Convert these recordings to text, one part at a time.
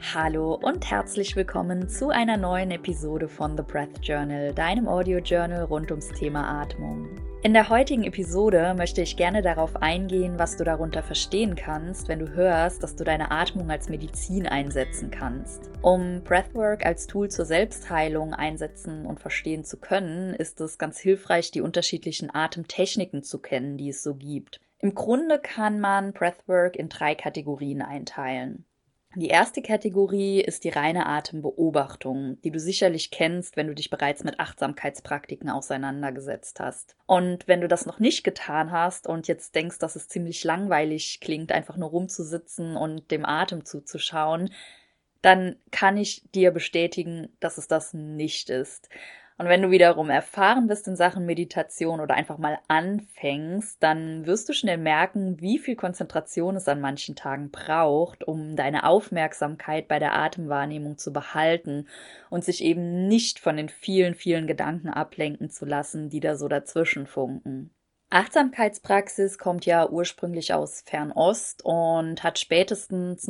Hallo und herzlich willkommen zu einer neuen Episode von The Breath Journal, deinem Audio-Journal rund ums Thema Atmung. In der heutigen Episode möchte ich gerne darauf eingehen, was du darunter verstehen kannst, wenn du hörst, dass du deine Atmung als Medizin einsetzen kannst. Um Breathwork als Tool zur Selbstheilung einsetzen und verstehen zu können, ist es ganz hilfreich, die unterschiedlichen Atemtechniken zu kennen, die es so gibt. Im Grunde kann man Breathwork in 3 Kategorien einteilen. Die erste Kategorie ist die reine Atembeobachtung, die du sicherlich kennst, wenn du dich bereits mit Achtsamkeitspraktiken auseinandergesetzt hast. Und wenn du das noch nicht getan hast und jetzt denkst, dass es ziemlich langweilig klingt, einfach nur rumzusitzen und dem Atem zuzuschauen, dann kann ich dir bestätigen, dass es das nicht ist. Und wenn du wiederum erfahren bist in Sachen Meditation oder einfach mal anfängst, dann wirst du schnell merken, wie viel Konzentration es an manchen Tagen braucht, um deine Aufmerksamkeit bei der Atemwahrnehmung zu behalten und sich eben nicht von den vielen, vielen Gedanken ablenken zu lassen, die da so dazwischen funken. Achtsamkeitspraxis kommt ja ursprünglich aus Fernost und hat spätestens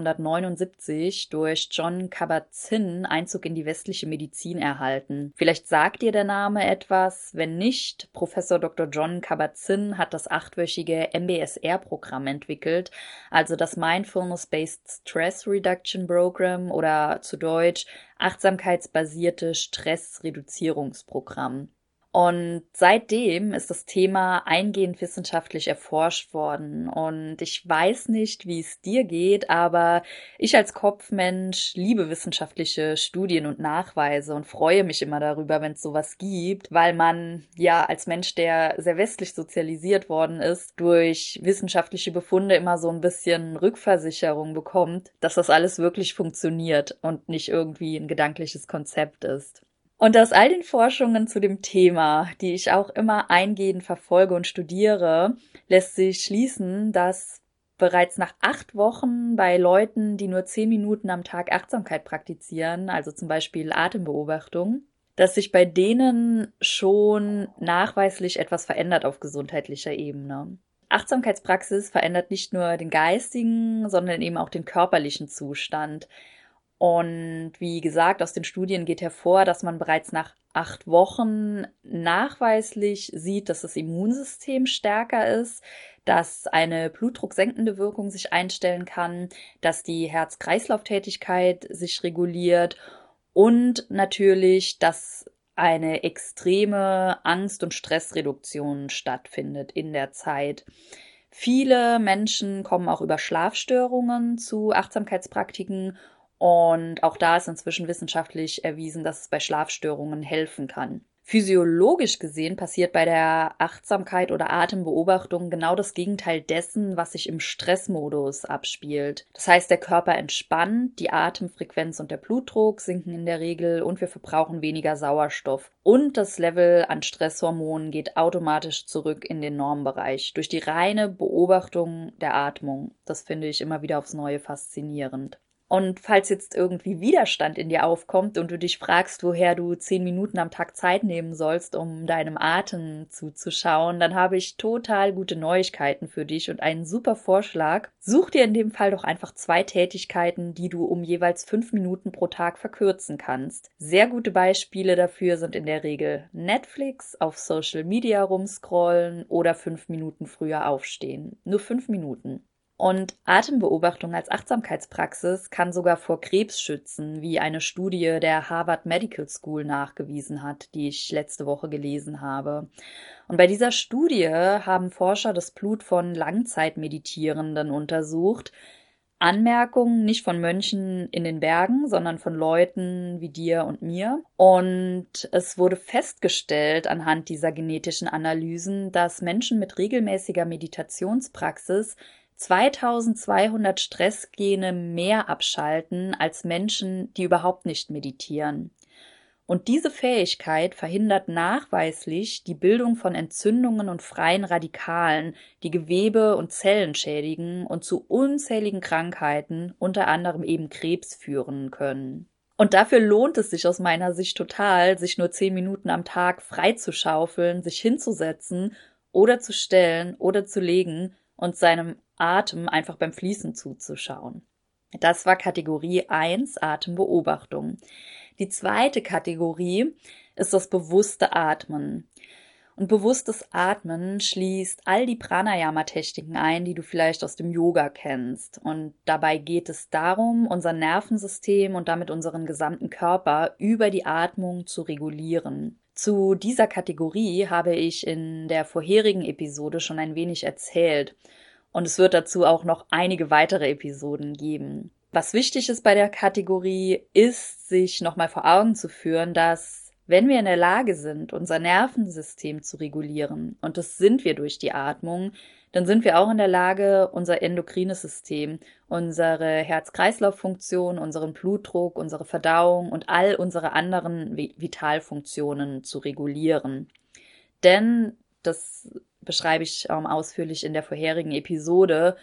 1979 durch Jon Kabat-Zinn Einzug in die westliche Medizin erhalten. Vielleicht sagt dir der Name etwas, wenn nicht, Professor Dr. Jon Kabat-Zinn hat das 8-wöchige MBSR-Programm entwickelt, also das Mindfulness-Based Stress Reduction Program oder zu Deutsch achtsamkeitsbasierte Stressreduzierungsprogramm. Und seitdem ist das Thema eingehend wissenschaftlich erforscht worden. Und ich weiß nicht, wie es dir geht, aber ich als Kopfmensch liebe wissenschaftliche Studien und Nachweise und freue mich immer darüber, wenn es sowas gibt, weil man ja als Mensch, der sehr westlich sozialisiert worden ist, durch wissenschaftliche Befunde immer so ein bisschen Rückversicherung bekommt, dass das alles wirklich funktioniert und nicht irgendwie ein gedankliches Konzept ist. Und aus all den Forschungen zu dem Thema, die ich auch immer eingehend verfolge und studiere, lässt sich schließen, dass bereits nach 8 Wochen bei Leuten, die nur 10 Minuten am Tag Achtsamkeit praktizieren, also zum Beispiel Atembeobachtung, dass sich bei denen schon nachweislich etwas verändert auf gesundheitlicher Ebene. Achtsamkeitspraxis verändert nicht nur den geistigen, sondern eben auch den körperlichen Zustand. Und wie gesagt, aus den Studien geht hervor, dass man bereits nach 8 Wochen nachweislich sieht, dass das Immunsystem stärker ist, dass eine blutdrucksenkende Wirkung sich einstellen kann, dass die Herz-Kreislauf-Tätigkeit sich reguliert und natürlich, dass eine extreme Angst- und Stressreduktion stattfindet in der Zeit. Viele Menschen kommen auch über Schlafstörungen zu Achtsamkeitspraktiken und auch da ist inzwischen wissenschaftlich erwiesen, dass es bei Schlafstörungen helfen kann. Physiologisch gesehen passiert bei der Achtsamkeit oder Atembeobachtung genau das Gegenteil dessen, was sich im Stressmodus abspielt. Das heißt, der Körper entspannt, die Atemfrequenz und der Blutdruck sinken in der Regel und wir verbrauchen weniger Sauerstoff. Und das Level an Stresshormonen geht automatisch zurück in den Normbereich durch die reine Beobachtung der Atmung. Das finde ich immer wieder aufs Neue faszinierend. Und falls jetzt irgendwie Widerstand in dir aufkommt und du dich fragst, woher du 10 Minuten am Tag Zeit nehmen sollst, um deinem Atem zuzuschauen, dann habe ich total gute Neuigkeiten für dich und einen super Vorschlag. Such dir in dem Fall doch einfach 2 Tätigkeiten, die du um jeweils 5 Minuten pro Tag verkürzen kannst. Sehr gute Beispiele dafür sind in der Regel Netflix, auf Social Media rumscrollen oder 5 Minuten früher aufstehen. Nur 5 Minuten. Und Atembeobachtung als Achtsamkeitspraxis kann sogar vor Krebs schützen, wie eine Studie der Harvard Medical School nachgewiesen hat, die ich letzte Woche gelesen habe. Und bei dieser Studie haben Forscher das Blut von Langzeitmeditierenden untersucht. Anmerkung, nicht von Mönchen in den Bergen, sondern von Leuten wie dir und mir. Und es wurde festgestellt anhand dieser genetischen Analysen, dass Menschen mit regelmäßiger Meditationspraxis 2200 Stressgene mehr abschalten als Menschen, die überhaupt nicht meditieren. Und diese Fähigkeit verhindert nachweislich die Bildung von Entzündungen und freien Radikalen, die Gewebe und Zellen schädigen und zu unzähligen Krankheiten, unter anderem eben Krebs, führen können. Und dafür lohnt es sich aus meiner Sicht total, sich nur 10 Minuten am Tag freizuschaufeln, sich hinzusetzen oder zu stellen oder zu legen und seinem Atem einfach beim Fließen zuzuschauen. Das war Kategorie 1, Atembeobachtung. Die zweite Kategorie ist das bewusste Atmen. Und bewusstes Atmen schließt all die Pranayama-Techniken ein, die du vielleicht aus dem Yoga kennst. Und dabei geht es darum, unser Nervensystem und damit unseren gesamten Körper über die Atmung zu regulieren. Zu dieser Kategorie habe ich in der vorherigen Episode schon ein wenig erzählt. Und es wird dazu auch noch einige weitere Episoden geben. Was wichtig ist bei der Kategorie, ist, sich nochmal vor Augen zu führen, dass wenn wir in der Lage sind, unser Nervensystem zu regulieren, und das sind wir durch die Atmung, dann sind wir auch in der Lage, unser endokrines System, unsere Herz-Kreislauf-Funktion, unseren Blutdruck, unsere Verdauung und all unsere anderen Vitalfunktionen zu regulieren. Denn, das beschreibe ich ausführlich in der vorherigen Episode,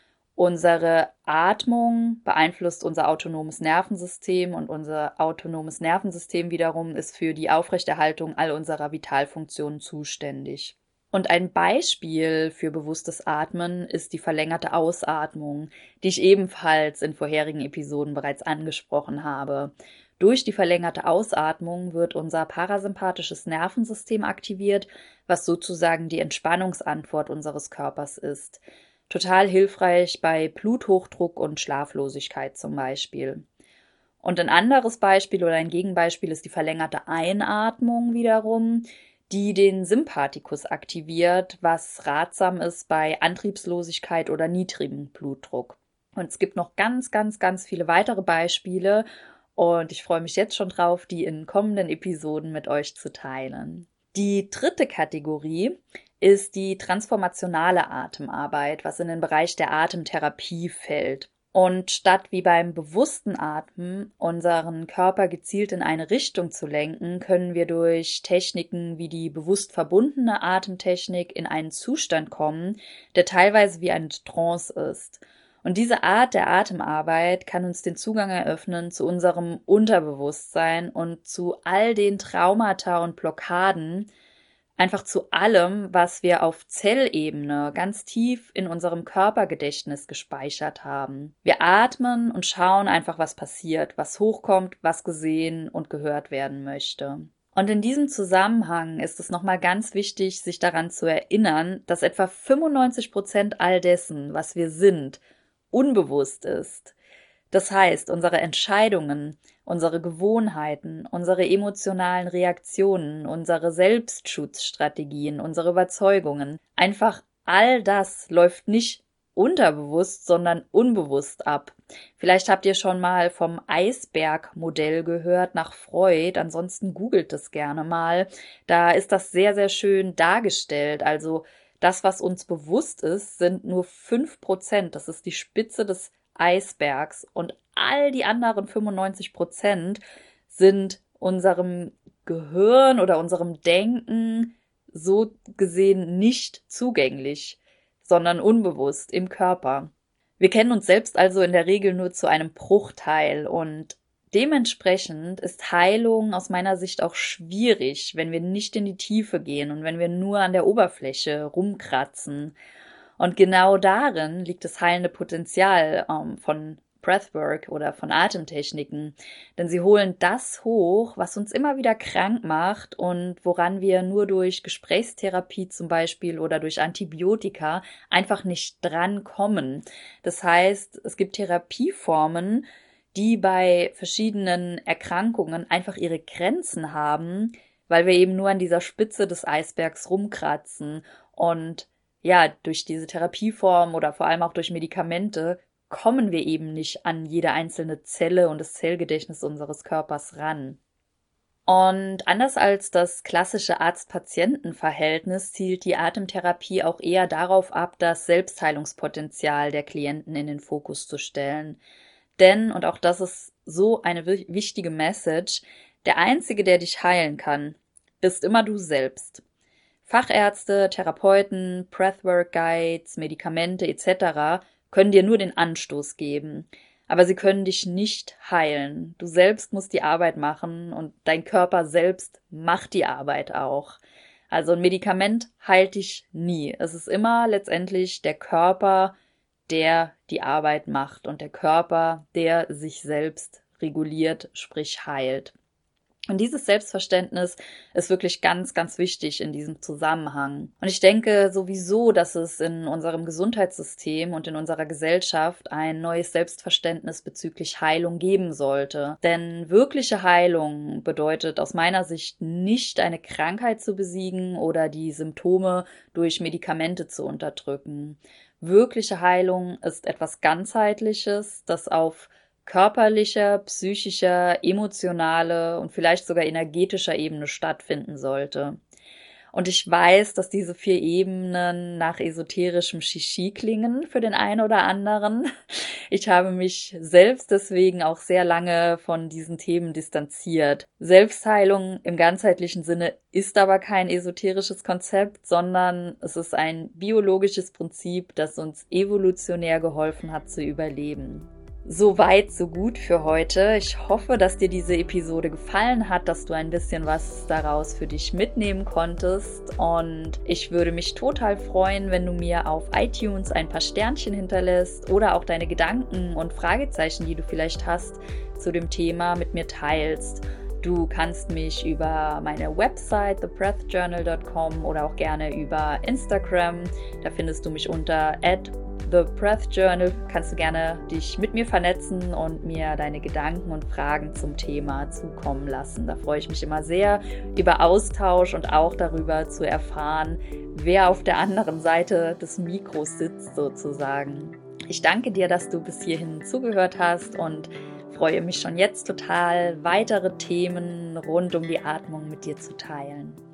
unsere Atmung beeinflusst unser autonomes Nervensystem und unser autonomes Nervensystem wiederum ist für die Aufrechterhaltung all unserer Vitalfunktionen zuständig. Und ein Beispiel für bewusstes Atmen ist die verlängerte Ausatmung, die ich ebenfalls in vorherigen Episoden bereits angesprochen habe. Durch die verlängerte Ausatmung wird unser parasympathisches Nervensystem aktiviert, was sozusagen die Entspannungsantwort unseres Körpers ist. Total hilfreich bei Bluthochdruck und Schlaflosigkeit zum Beispiel. Und ein anderes Beispiel oder ein Gegenbeispiel ist die verlängerte Einatmung wiederum, die den Sympathikus aktiviert, was ratsam ist bei Antriebslosigkeit oder niedrigem Blutdruck. Und es gibt noch ganz, ganz, ganz viele weitere Beispiele und ich freue mich jetzt schon drauf, die in kommenden Episoden mit euch zu teilen. Die dritte Kategorie ist die transformationale Atemarbeit, was in den Bereich der Atemtherapie fällt. Und statt wie beim bewussten Atmen unseren Körper gezielt in eine Richtung zu lenken, können wir durch Techniken wie die bewusst verbundene Atemtechnik in einen Zustand kommen, der teilweise wie eine Trance ist. Und diese Art der Atemarbeit kann uns den Zugang eröffnen zu unserem Unterbewusstsein und zu all den Traumata und Blockaden, einfach zu allem, was wir auf Zellebene ganz tief in unserem Körpergedächtnis gespeichert haben. Wir atmen und schauen einfach, was passiert, was hochkommt, was gesehen und gehört werden möchte. Und in diesem Zusammenhang ist es nochmal ganz wichtig, sich daran zu erinnern, dass etwa 95% all dessen, was wir sind, unbewusst ist. Das heißt, unsere Entscheidungen, unsere Gewohnheiten, unsere emotionalen Reaktionen, unsere Selbstschutzstrategien, unsere Überzeugungen, einfach all das läuft nicht unterbewusst, sondern unbewusst ab. Vielleicht habt ihr schon mal vom Eisbergmodell gehört nach Freud, ansonsten googelt es gerne mal. Da ist das sehr, sehr schön dargestellt. Also das, was uns bewusst ist, sind nur 5%. Das ist die Spitze des Eisbergs und all die anderen 95% sind unserem Gehirn oder unserem Denken so gesehen nicht zugänglich, sondern unbewusst im Körper. Wir kennen uns selbst also in der Regel nur zu einem Bruchteil und dementsprechend ist Heilung aus meiner Sicht auch schwierig, wenn wir nicht in die Tiefe gehen und wenn wir nur an der Oberfläche rumkratzen. Und genau darin liegt das heilende Potenzial von Breathwork oder von Atemtechniken. Denn sie holen das hoch, was uns immer wieder krank macht und woran wir nur durch Gesprächstherapie zum Beispiel oder durch Antibiotika einfach nicht drankommen. Das heißt, es gibt Therapieformen, die bei verschiedenen Erkrankungen einfach ihre Grenzen haben, weil wir eben nur an dieser Spitze des Eisbergs rumkratzen und ja, durch diese Therapieform oder vor allem auch durch Medikamente kommen wir eben nicht an jede einzelne Zelle und das Zellgedächtnis unseres Körpers ran. Und anders als das klassische Arzt-Patienten-Verhältnis zielt die Atemtherapie auch eher darauf ab, das Selbstheilungspotenzial der Klienten in den Fokus zu stellen. Denn, und auch das ist so eine wichtige Message, der Einzige, der dich heilen kann, bist immer du selbst. Fachärzte, Therapeuten, Breathwork-Guides, Medikamente etc. können dir nur den Anstoß geben, aber sie können dich nicht heilen. Du selbst musst die Arbeit machen und dein Körper selbst macht die Arbeit auch. Also ein Medikament heilt dich nie. Es ist immer letztendlich der Körper, der die Arbeit macht und der Körper, der sich selbst reguliert, sprich heilt. Und dieses Selbstverständnis ist wirklich ganz, ganz wichtig in diesem Zusammenhang. Und ich denke sowieso, dass es in unserem Gesundheitssystem und in unserer Gesellschaft ein neues Selbstverständnis bezüglich Heilung geben sollte. Denn wirkliche Heilung bedeutet aus meiner Sicht nicht, eine Krankheit zu besiegen oder die Symptome durch Medikamente zu unterdrücken. Wirkliche Heilung ist etwas Ganzheitliches, das auf körperlicher, psychischer, emotionaler und vielleicht sogar energetischer Ebene stattfinden sollte. Und ich weiß, dass diese 4 Ebenen nach esoterischem Shishi klingen für den einen oder anderen. Ich habe mich selbst deswegen auch sehr lange von diesen Themen distanziert. Selbstheilung im ganzheitlichen Sinne ist aber kein esoterisches Konzept, sondern es ist ein biologisches Prinzip, das uns evolutionär geholfen hat zu überleben. So weit, so gut für heute. Ich hoffe, dass dir diese Episode gefallen hat, dass du ein bisschen was daraus für dich mitnehmen konntest. Und ich würde mich total freuen, wenn du mir auf iTunes ein paar Sternchen hinterlässt oder auch deine Gedanken und Fragezeichen, die du vielleicht hast, zu dem Thema mit mir teilst. Du kannst mich über meine Website thebreathjournal.com oder auch gerne über Instagram, da findest du mich unter @thebreathjournal, kannst du gerne dich mit mir vernetzen und mir deine Gedanken und Fragen zum Thema zukommen lassen. Da freue ich mich immer sehr über Austausch und auch darüber zu erfahren, wer auf der anderen Seite des Mikros sitzt sozusagen. Ich danke dir, dass du bis hierhin zugehört hast und freue mich schon jetzt total, weitere Themen rund um die Atmung mit dir zu teilen.